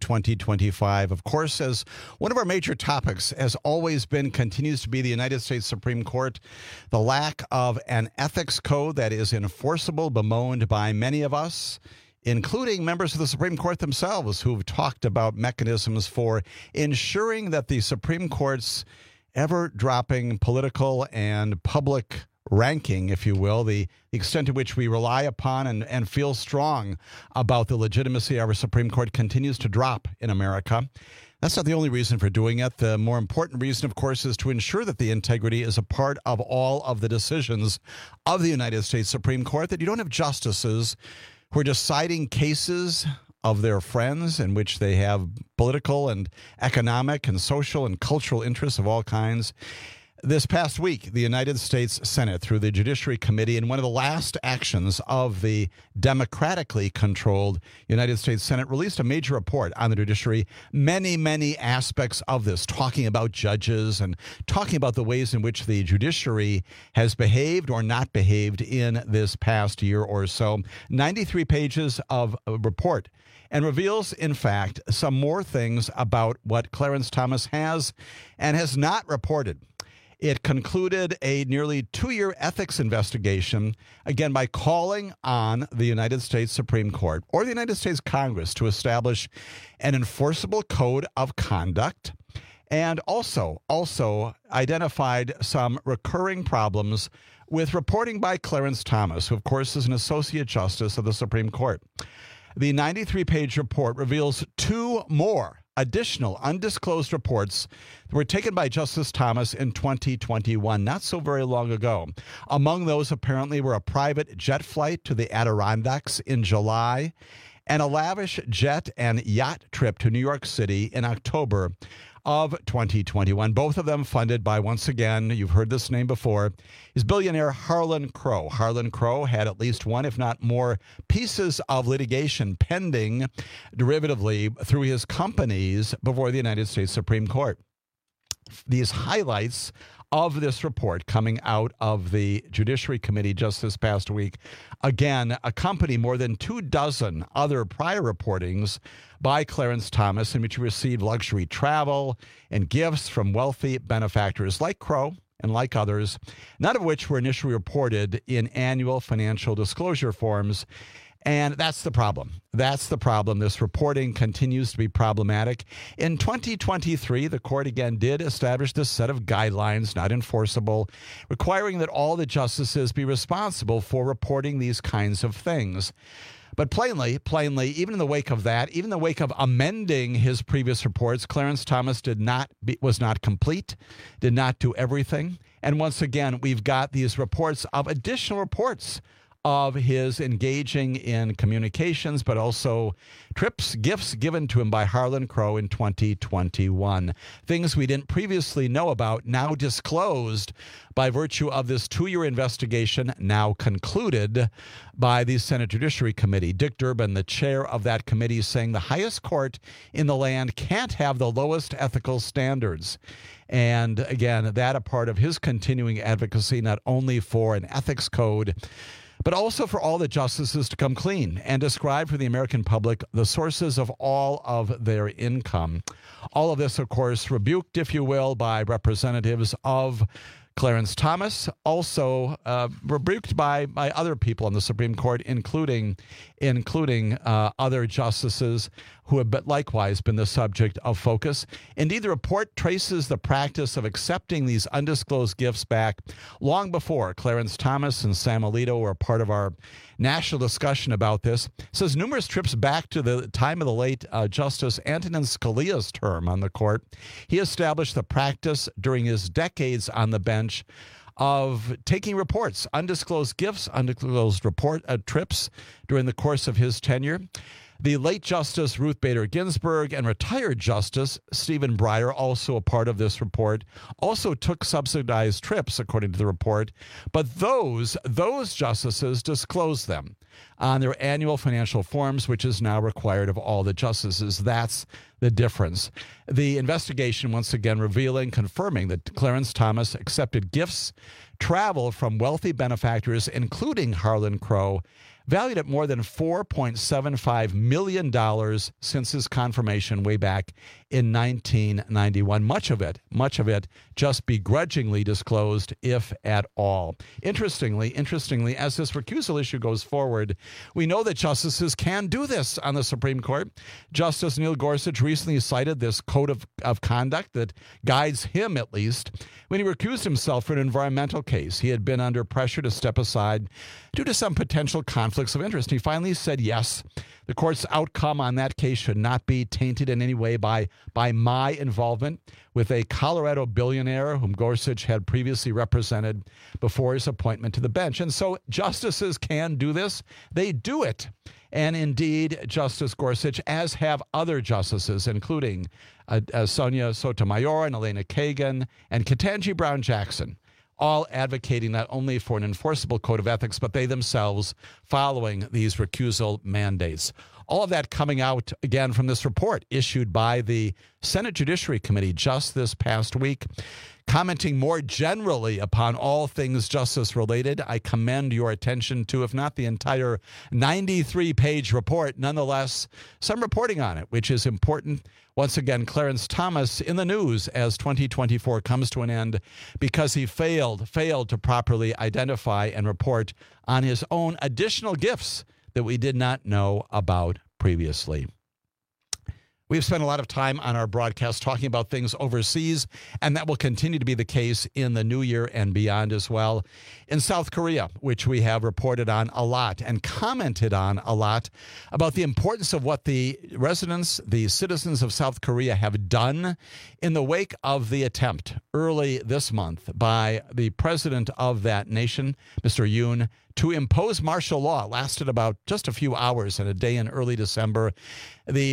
2025. Of course, as one of our major topics has always been, continues to be the United States Supreme Court, the lack of an ethics code that is enforceable, bemoaned by many of us, including members of the Supreme Court themselves, who've talked about mechanisms for ensuring that the Supreme Court's ever-dropping political and public ranking, if you will, the extent to which we rely upon and feel strong about the legitimacy of our Supreme Court continues to drop in America. That's not the only reason for doing it. The more important reason, of course, is to ensure that the integrity is a part of all of the decisions of the United States Supreme Court, that you don't have justices who are deciding cases of their friends in which they have political and economic and social and cultural interests of all kinds. This past week, the United States Senate, through the Judiciary Committee, in one of the last actions of the democratically controlled United States Senate, released a major report on the judiciary. Many aspects of this, talking about judges and talking about the ways in which the judiciary has behaved or not behaved in this past year or so. 93 pages of a report, and reveals, in fact, some more things about what Clarence Thomas has and has not reported. It concluded a nearly 2-year ethics investigation, again, by calling on the United States Supreme Court or the United States Congress to establish an enforceable code of conduct, and also identified some recurring problems with reporting by Clarence Thomas, who, of course, is an Associate Justice of the Supreme Court. The 93-page report reveals 2 more additional undisclosed reports that were taken by Justice Thomas in 2021, not so very long ago. Among those, apparently, were a private jet flight to the Adirondacks in July and a lavish jet and yacht trip to New York City in October of 2021, both of them funded by, once again, you've heard this name before, is billionaire Harlan Crow. Harlan Crow had at least one, if not more, pieces of litigation pending derivatively through his companies before the United States Supreme Court. These highlights of this report coming out of the Judiciary Committee just this past week, again, accompany more than 24 other prior reportings by Clarence Thomas in which he received luxury travel and gifts from wealthy benefactors like Crow and like others, none of which were initially reported in annual financial disclosure forms. And that's the problem. That's the problem. This reporting continues to be problematic. In 2023, the court again did establish this set of guidelines, not enforceable, requiring that all the justices be responsible for reporting these kinds of things. But plainly, even in the wake of that, even in the wake of amending his previous reports, Clarence Thomas was not complete, did not do everything. And once again, we've got these reports of additional reports of his engaging in communications, but also gifts given to him by Harlan Crow in 2021. Things we didn't previously know about, now disclosed by virtue of this 2-year investigation, now concluded by the Senate Judiciary Committee. Dick Durbin, the chair of that committee, saying the highest court in the land can't have the lowest ethical standards. And again, that a part of his continuing advocacy, not only for an ethics code, but also for all the justices to come clean and describe for the American public the sources of all of their income. All of this, of course, rebuked, if you will, by representatives of Clarence Thomas, also rebuked by other people on the Supreme Court, including other justices who have likewise been the subject of focus. Indeed, the report traces the practice of accepting these undisclosed gifts back long before Clarence Thomas and Sam Alito were part of our national discussion about this. It says numerous trips back to the time of the late Justice Antonin Scalia's term on the court, he established the practice during his decades on the bench of taking reports, undisclosed gifts, undisclosed trips during the course of his tenure. The late Justice Ruth Bader Ginsburg and retired Justice Stephen Breyer, also a part of this report, also took subsidized trips, according to the report, but those justices disclosed them on their annual financial forms, which is now required of all the justices. That's the difference. The investigation, once again, confirming that Clarence Thomas accepted gifts, travel from wealthy benefactors, including Harlan Crow, valued at more than $4.75 million since his confirmation way back in 1991. Much of it just begrudgingly disclosed, if at all. Interestingly, as this recusal issue goes forward, we know that justices can do this on the Supreme Court. Justice Neil Gorsuch recently cited this code of conduct that guides him, at least, when he recused himself for an environmental case. He had been under pressure to step aside due to some potential conflicts of interest. He finally said yes. The court's outcome on that case should not be tainted in any way by my involvement with a Colorado billionaire whom Gorsuch had previously represented before his appointment to the bench. And so justices can do this. They do it. And indeed, Justice Gorsuch, as have other justices, including Sonia Sotomayor and Elena Kagan and Ketanji Brown Jackson, all advocating not only for an enforceable code of ethics, but they themselves following these recusal mandates. All of that coming out, again, from this report issued by the Senate Judiciary Committee just this past week. Commenting more generally upon all things justice-related, I commend your attention to, if not the entire 93-page report, nonetheless, some reporting on it, which is important. Once again, Clarence Thomas in the news as 2024 comes to an end because he failed to properly identify and report on his own additional gifts that we did not know about previously. We've spent a lot of time on our broadcast talking about things overseas, and that will continue to be the case in the new year and beyond as well. In South Korea, which we have reported on a lot and commented on a lot about the importance of what the citizens of South Korea have done in the wake of the attempt early this month by the president of that nation, Mr. Yoon, to impose martial law. It lasted about just a few hours and a day in early December. The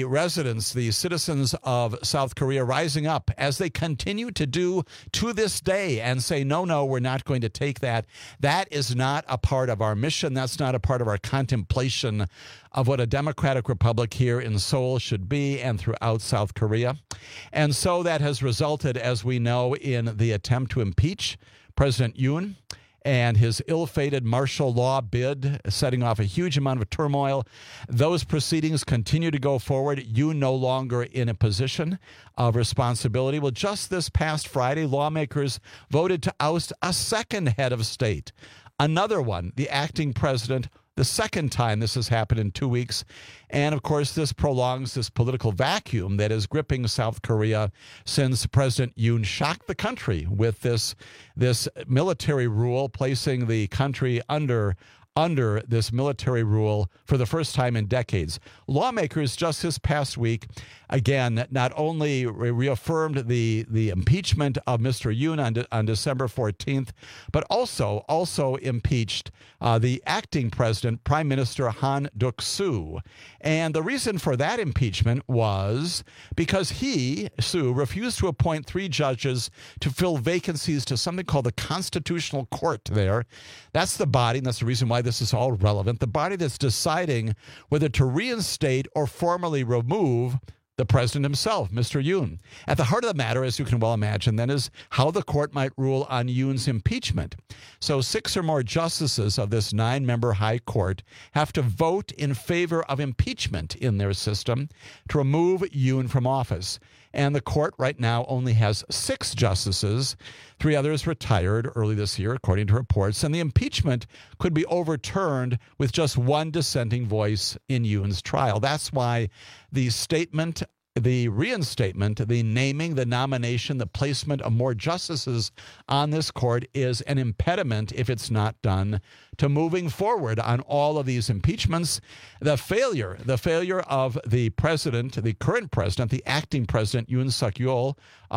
citizens of South Korea rising up as they continue to do to this day and say, no, we're not going to take that. That is not a part of our mission. That's not a part of our contemplation of what a democratic republic here in Seoul should be and throughout South Korea. And so that has resulted, as we know, in the attempt to impeach President Yoon and his ill-fated martial law bid, setting off a huge amount of turmoil. Those proceedings continue to go forward. Yoon no longer in a position of responsibility. Well, just this past Friday, lawmakers voted to oust a second head of state. Another one, the acting president, the second time this has happened in 2 weeks. And, of course, this prolongs this political vacuum that is gripping South Korea since President Yoon shocked the country with this military rule, placing the country under this military rule for the first time in decades. Lawmakers just this past week, again, not only reaffirmed the impeachment of Mr. Yoon on December 14th, but also impeached the acting president, Prime Minister Han Duck-soo. And the reason for that impeachment was because Soo, refused to appoint 3 judges to fill vacancies to something called the Constitutional Court there. That's the body, and that's the reason why this is all relevant, the body that's deciding whether to reinstate or formally remove the president himself, Mr. Yoon. At the heart of the matter, as you can well imagine, then, is how the court might rule on Yoon's impeachment. So 6 or more justices of this 9-member high court have to vote in favor of impeachment in their system to remove Yoon from office. And the court right now only has 6 justices. 3 others retired early this year, according to reports. And the impeachment could be overturned with just one dissenting voice in Yoon's trial. That's why the statement, the reinstatement, the naming, the nomination, the placement of more justices on this court is an impediment, if it's not done, to moving forward on all of these impeachments. The failure of the president, the current president, the acting president, Yoon Suk-yeol,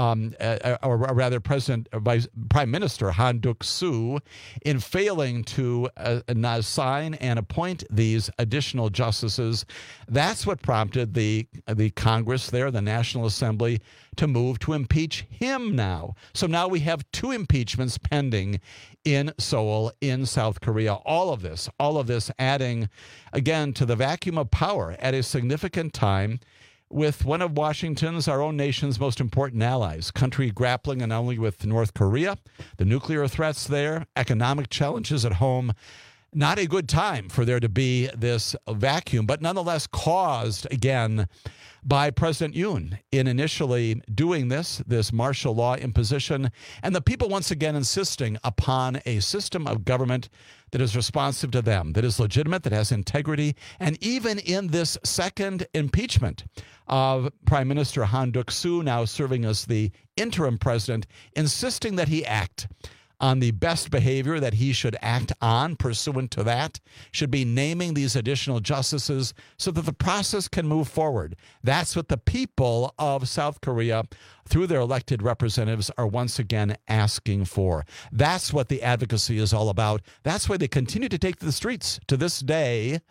or rather Prime Minister Han Duck-soo, in failing to sign and appoint these additional justices, that's what prompted the Congress there, the National Assembly, to move to impeach him now. So now we have 2 impeachments pending in Seoul, in South Korea. All of this adding, again, to the vacuum of power at a significant time with one of Washington's, our own nation's most important allies, country grappling not only with North Korea, the nuclear threats there, economic challenges at home. Not a good time for there to be this vacuum, but nonetheless caused, again, by President Yoon in initially doing this martial law imposition, and the people once again insisting upon a system of government that is responsive to them, that is legitimate, that has integrity. And even in this second impeachment of Prime Minister Han Duck-soo, now serving as the interim president, insisting that he act on the best behavior that he should act on pursuant to that, should be naming these additional justices so that the process can move forward. That's what the people of South Korea, through their elected representatives, are once again asking for. That's what the advocacy is all about. That's why they continue to take to the streets to this day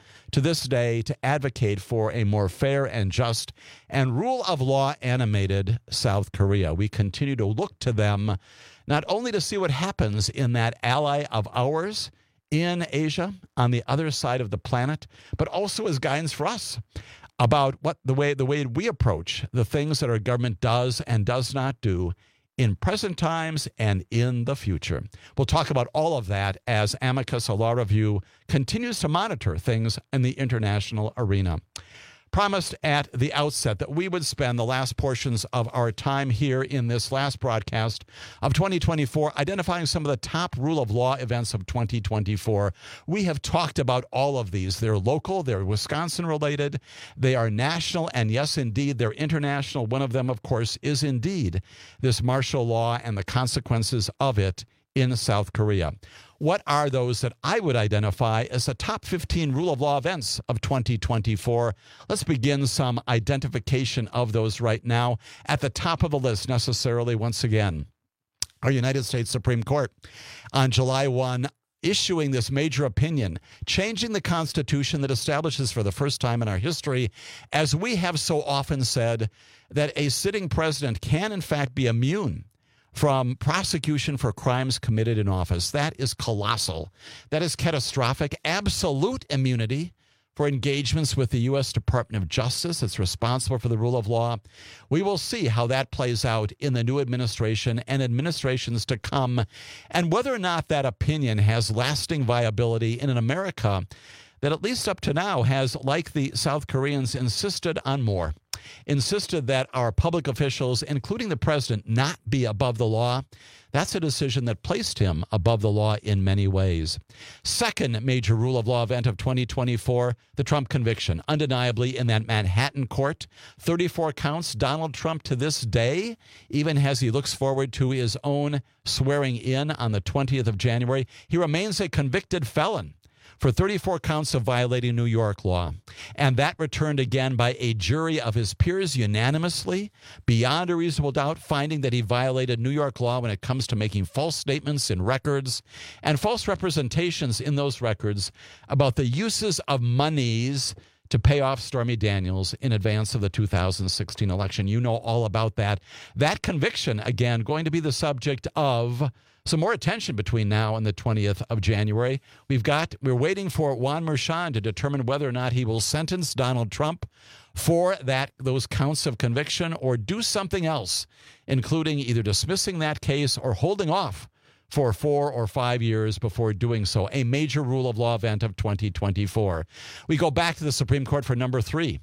to advocate for a more fair and just and rule of law animated South Korea. We continue to look to them not only to see what happens in that ally of ours in Asia, on the other side of the planet, but also as guidance for us about the way we approach the things that our government does and does not do in present times and in the future. We'll talk about all of that as Amicus, a law review, continues to monitor things in the international arena. Promised at the outset that we would spend the last portions of our time here in this last broadcast of 2024 identifying some of the top rule of law events of 2024. We have talked about all of these. They're local, they're Wisconsin related, they are national, and yes, indeed, they're international. One of them, of course, is indeed this martial law and the consequences of it in South Korea. What are those that I would identify as the top 15 rule of law events of 2024? Let's begin some identification of those right now. At the top of the list, necessarily, once again, our United States Supreme Court on July 1, issuing this major opinion, changing the Constitution that establishes for the first time in our history, as we have so often said, that a sitting president can in fact be immune from prosecution for crimes committed in office. That is colossal. That is catastrophic. Absolute immunity for engagements with the U.S. Department of Justice that's responsible for the rule of law. We will see how that plays out in the new administration and administrations to come, and whether or not that opinion has lasting viability in an America that, at least up to now, has, like the South Koreans, insisted on more. Insisted that our public officials, including the president, not be above the law. That's a decision that placed him above the law in many ways. Second major rule of law event of 2024, the Trump conviction. Undeniably in that Manhattan court, 34 counts. Donald Trump to this day, even as he looks forward to his own swearing in on the 20th of January, he remains a convicted felon for 34 counts of violating New York law. And that returned again by a jury of his peers unanimously, beyond a reasonable doubt, finding that he violated New York law when it comes to making false statements in records and false representations in those records about the uses of monies to pay off Stormy Daniels in advance of the 2016 election. You know all about that. That conviction, again, going to be the subject of some more attention between now and the 20th of January. We're waiting for Juan Merchan to determine whether or not he will sentence Donald Trump for those counts of conviction or do something else, including either dismissing that case or holding off for 4 or 5 years before doing so. A major rule of law event of 2024. We go back to the Supreme Court for number 3.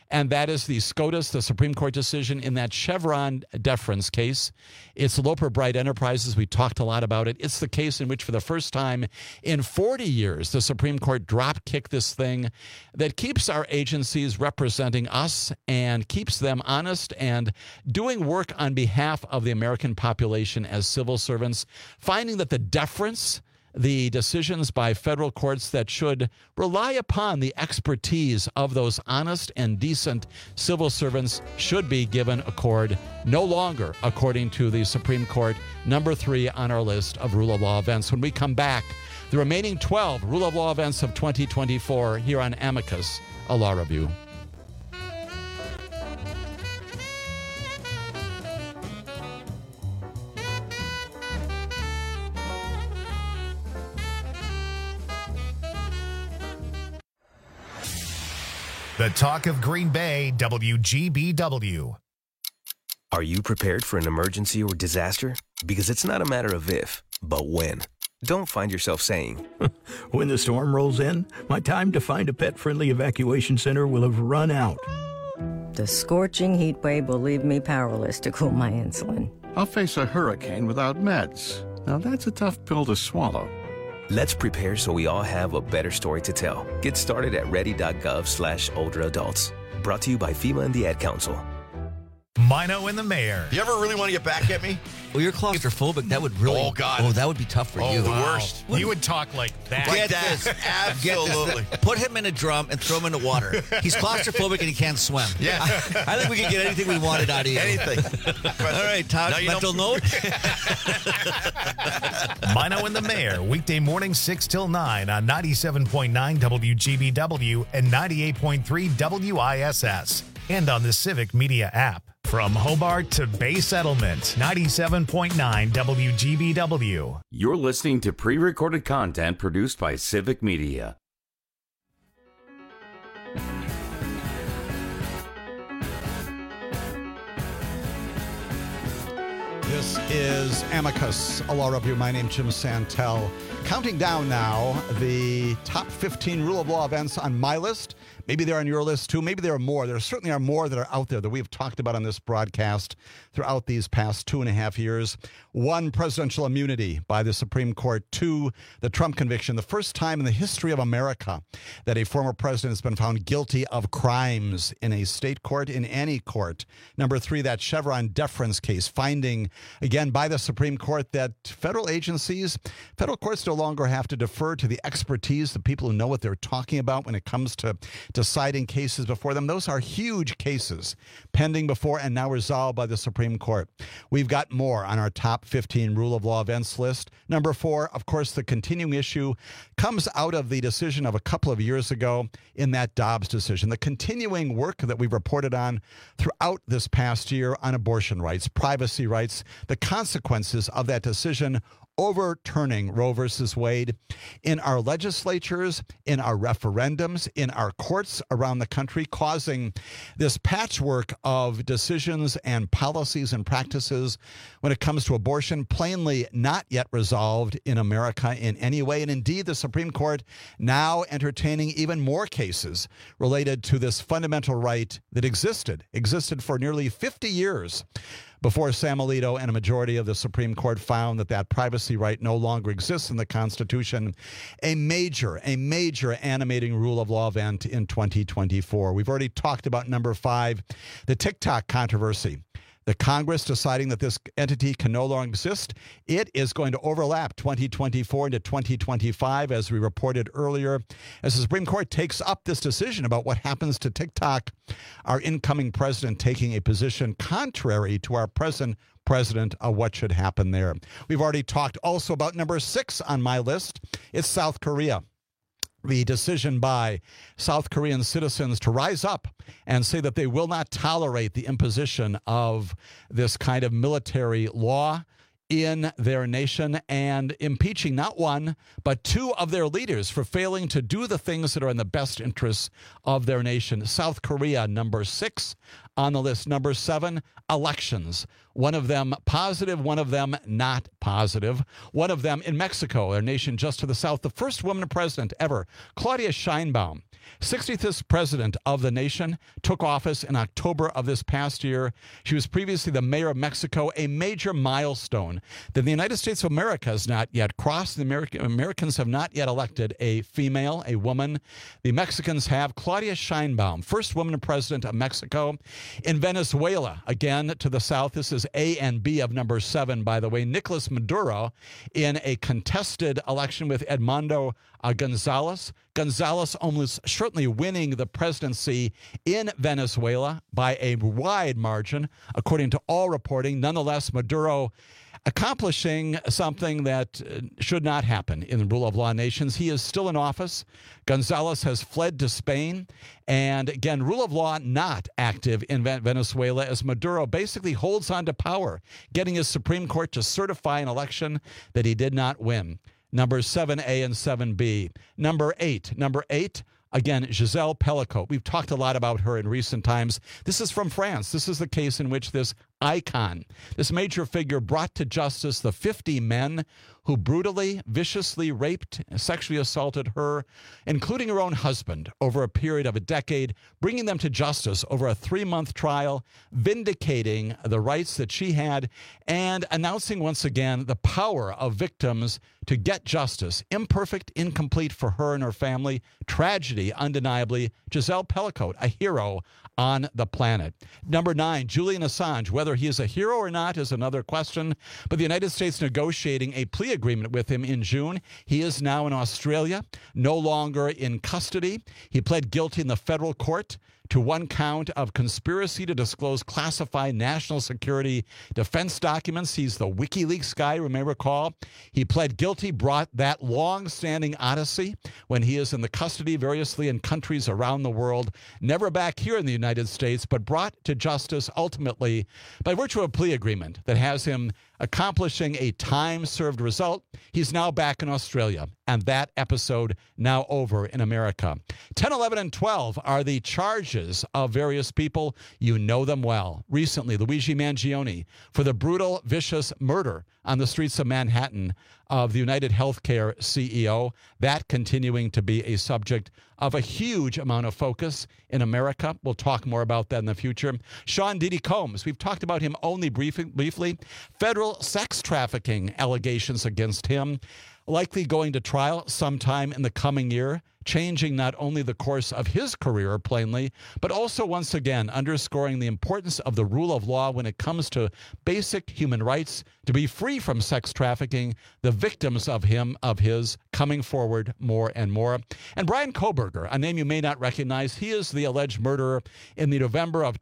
and that is the SCOTUS, the Supreme Court decision in that Chevron deference case. It's Loper Bright Enterprises. We talked a lot about it. It's the case in which, for the first time in 40 years, the Supreme Court drop-kicked this thing that keeps our agencies representing us and keeps them honest and doing work on behalf of the American population as civil servants, finding that the deference, the decisions by federal courts that should rely upon the expertise of those honest and decent civil servants should be given accord, no longer, according to the Supreme Court, number 3 on our list of rule of law events. When we come back, the remaining 12 rule of law events of 2024 here on Amicus, a law review. The talk of Green Bay, WGBW. Are you prepared for an emergency or disaster? Because it's not a matter of if, but when. Don't find yourself saying, when the storm rolls in, my time to find a pet-friendly evacuation center will have run out. The scorching heat wave will leave me powerless to cool my insulin. I'll face a hurricane without meds. Now that's a tough pill to swallow. Let's prepare so we all have a better story to tell. Get started at ready.gov/older adults. Brought to you by FEMA and the Ad Council. Mino and the Mayor. You ever really want to get back at me? Well, you're claustrophobic. That would really... Oh, God. Oh, that would be tough for you. The worst. You would talk like that. Like that. Absolutely. Put him in a drum and throw him in the water. He's claustrophobic and he can't swim. Yeah. I think we could get anything we wanted out of you. Anything. All right, Todd, mental note. Mino and the Mayor, weekday morning 6 till 9 on 97.9 WGBW and 98.3 WISS. And on the Civic Media app. From Hobart to Bay Settlement, 97.9 WGBW. You're listening to pre-recorded content produced by Civic Media. This is Amicus, a law review. My name's Jim Santel. Counting down now the top 15 rule of law events on my list. Maybe they're on your list too. Maybe there are more. There certainly are more that are out there that we've talked about on this broadcast throughout these past 2.5 years. 1, presidential immunity by the Supreme Court. 2, the Trump conviction. The first time in the history of America that a former president has been found guilty of crimes in a state court, in any court. Number 3, that Chevron deference case, finding, again, by the Supreme Court that federal agencies, federal courts no longer have to defer to the expertise, the people who know what they're talking about when it comes to deciding cases before them. Those are huge cases pending before and now resolved by the Supreme Court. We've got more on our top 15 rule of law events list. Number 4, of course, the continuing issue comes out of the decision of a couple of years ago in that Dobbs decision. The continuing work that we've reported on throughout this past year on abortion rights, privacy rights, the consequences of that decision overturning Roe versus Wade in our legislatures, in our referendums, in our courts around the country, causing this patchwork of decisions and policies and practices when it comes to abortion, plainly not yet resolved in America in any way. And indeed, the Supreme Court now entertaining even more cases related to this fundamental right that existed for nearly 50 years. Before Sam Alito and a majority of the Supreme Court found that that privacy right no longer exists in the Constitution, a major animating rule of law event in 2024. We've already talked about number 5, the TikTok controversy. The Congress deciding that this entity can no longer exist. It is going to overlap 2024 into 2025, as we reported earlier. As the Supreme Court takes up this decision about what happens to TikTok, our incoming president taking a position contrary to our present president of what should happen there. We've already talked also about number 6 on my list. It's South Korea. The decision by South Korean citizens to rise up and say that they will not tolerate the imposition of this kind of military law in their nation and impeaching not one, but two of their leaders for failing to do the things that are in the best interests of their nation. South Korea, number 6 on the list. Number 7, elections. One of them positive, one of them not positive. One of them in Mexico, their nation just to the south, the first woman president ever, Claudia Sheinbaum, 65th president of the nation, took office in October of this past year. She was previously the mayor of Mexico, a major milestone that the United States of America has not yet crossed. The Americans have not yet elected a female, a woman. The Mexicans have. Claudia Sheinbaum, first woman president of Mexico. In Venezuela, again to the south, this is A and B of number 7, by the way, Nicolas Maduro in a contested election with Edmundo Gonzalez. Gonzalez almost certainly winning the presidency in Venezuela by a wide margin, according to all reporting. Nonetheless, Maduro accomplishing something that should not happen in the rule of law nations. He is still in office. Gonzalez has fled to Spain. And again, rule of law not active in Venezuela as Maduro basically holds on to power, getting his Supreme Court to certify an election that he did not win. Number 7A and 7B. Number 8. Again, Gisèle Pellicotte. We've talked a lot about her in recent times. This is from France. This is the case in which this icon, this major figure, brought to justice the 50 men who brutally, viciously raped, sexually assaulted her, including her own husband, over a period of a decade, bringing them to justice over a 3-month trial, vindicating the rights that she had, and announcing once again the power of victims to get justice. Imperfect, incomplete for her and her family. Tragedy, undeniably. Gisèle Pellicotte, a hero on the planet. Number 9, Julian Assange. Whether he is a hero or not is another question, but the United States negotiating a plea agreement with him in June. He is now in Australia, no longer in custody. He pled guilty in the federal court to 1 count of conspiracy to disclose classified national security defense documents. He's the WikiLeaks guy, you may recall. He pled guilty, brought that long-standing odyssey when he is in the custody variously in countries around the world, never back here in the United States, but brought to justice ultimately by virtue of a plea agreement that has him accomplishing a time-served result. He's now back in Australia, and that episode now over in America. 10, 11, and 12 are the charges of various people. You know them well. Recently, Luigi Mangione for the brutal, vicious murder on the streets of Manhattan of the United Healthcare CEO. That continuing to be a subject of a huge amount of focus in America. We'll talk more about that in the future. Sean Diddy Combs, we've talked about him only briefly. Federal sex trafficking allegations against him, likely going to trial sometime in the coming year, changing not only the course of his career, plainly, but also once again underscoring the importance of the rule of law when it comes to basic human rights, to be free from sex trafficking, the victims of his coming forward more and more. And Bryan Kohberger, a name you may not recognize, he is the alleged murderer in the November of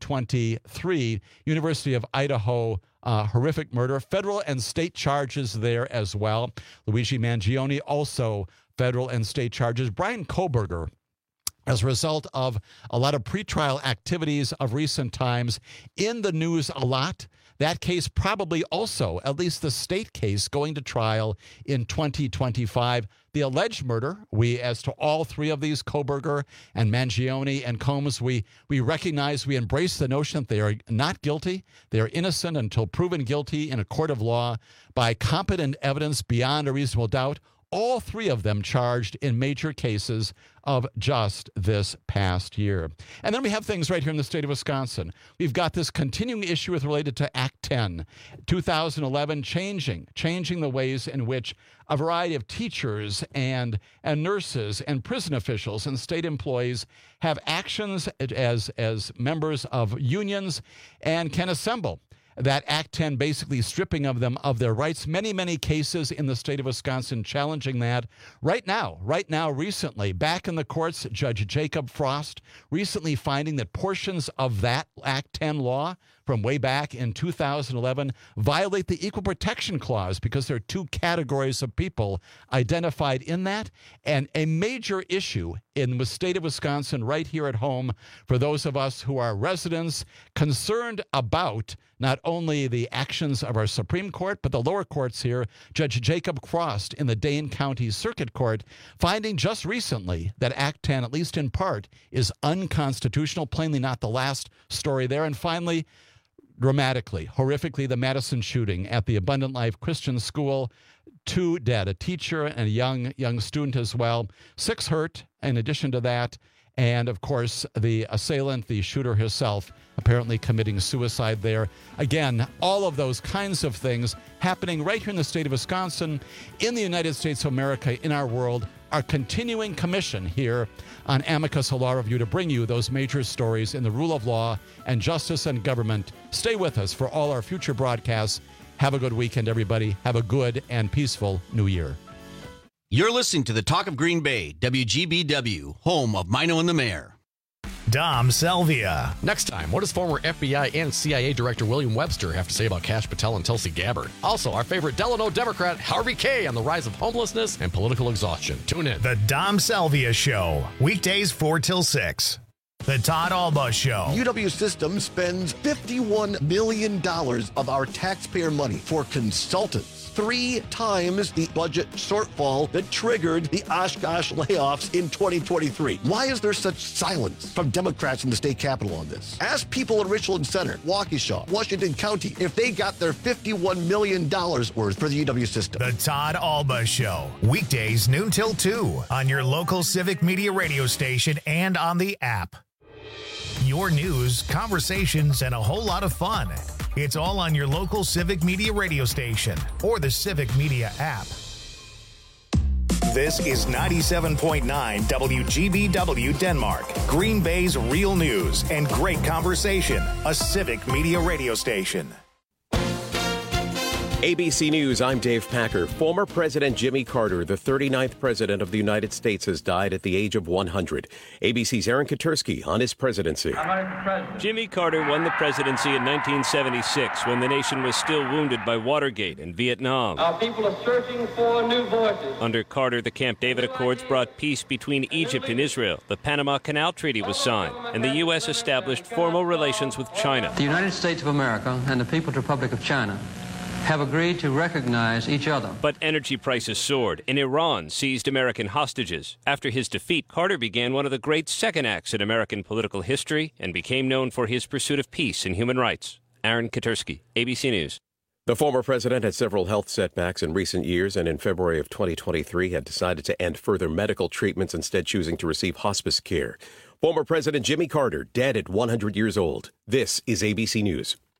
2023 University of Idaho horrific murder. Federal and state charges there as well. Luigi Mangione also federal and state charges. Bryan Kohberger, as a result of a lot of pretrial activities of recent times, in the news a lot. That case probably also, at least the state case, going to trial in 2025. The alleged murder, as to all 3 of these, Kohberger and Mangione and Combs, we recognize, we embrace the notion that they are not guilty. They are innocent until proven guilty in a court of law by competent evidence beyond a reasonable doubt. All 3 of them charged in major cases of just this past year. And then we have things right here in the state of Wisconsin. We've got this continuing issue related to Act 10, 2011, changing the ways in which a variety of teachers and nurses and prison officials and state employees have actions as members of unions and can assemble. That Act 10 basically stripping of them of their rights. Many cases in the state of Wisconsin challenging that. Right now, recently, back in the courts, Judge Jacob Frost recently finding that portions of that Act 10 law from way back in 2011 violate the Equal Protection Clause because there are 2 categories of people identified in that. And a major issue in the state of Wisconsin, right here at home, for those of us who are residents concerned about not only the actions of our Supreme Court, but the lower courts here. Judge Jacob Frost in the Dane County Circuit Court finding just recently that Act 10, at least in part, is unconstitutional. Plainly not the last story there. And finally, dramatically, horrifically, the Madison shooting at the Abundant Life Christian School. 2 dead, a teacher and a young student as well. 6 hurt in addition to that. And, of course, the assailant, the shooter herself, apparently committing suicide there. Again, all of those kinds of things happening right here in the state of Wisconsin, in the United States of America, in our world. Our continuing commission here on Amicus Law Review to bring you those major stories in the rule of law and justice and government. Stay with us for all our future broadcasts. Have a good weekend, everybody. Have a good and peaceful New Year. You're listening to the Talk of Green Bay, WGBW, home of Mino and the Mayor. Dom Salvia. Next time, what does former FBI and CIA Director William Webster have to say about Kash Patel and Tulsi Gabbard? Also, our favorite Delano Democrat, Harvey Kaye, on the rise of homelessness and political exhaustion. Tune in. The Dom Salvia Show, weekdays 4 till 6. The Todd Alba Show. UW Systems spends $51 million of our taxpayer money for consultants. 3 times the budget shortfall that triggered the Oshkosh layoffs in 2023. Why is there such silence from Democrats in the state capitol on this? Ask people in Richland Center, Waukesha, Washington County, if they got their $51 million worth for the UW system. The Todd Alba Show, weekdays noon till 2 on your local Civic Media radio station and on the app. Your news, conversations, and a whole lot of fun. It's all on your local Civic Media radio station or the Civic Media app. This is 97.9 WGBW Denmark, Green Bay's real news and great conversation, a Civic Media radio station. ABC News, I'm Dave Packer. Former President Jimmy Carter, the 39th President of the United States, has died at the age of 100. ABC's Aaron Katersky on his presidency. Jimmy Carter won the presidency in 1976 when the nation was still wounded by Watergate and Vietnam. Our people are searching for new voices. Under Carter, the Camp David Accords brought peace between Egypt and Israel. The Panama Canal Treaty was signed, and the U.S. established formal relations with China. The United States of America and the People's Republic of China have agreed to recognize each other. But energy prices soared, and Iran seized American hostages. After his defeat, Carter began one of the great second acts in American political history and became known for his pursuit of peace and human rights. Aaron Katersky, ABC News. The former president had several health setbacks in recent years, and in February of 2023 had decided to end further medical treatments, instead choosing to receive hospice care. Former President Jimmy Carter, dead at 100 years old. This is ABC News.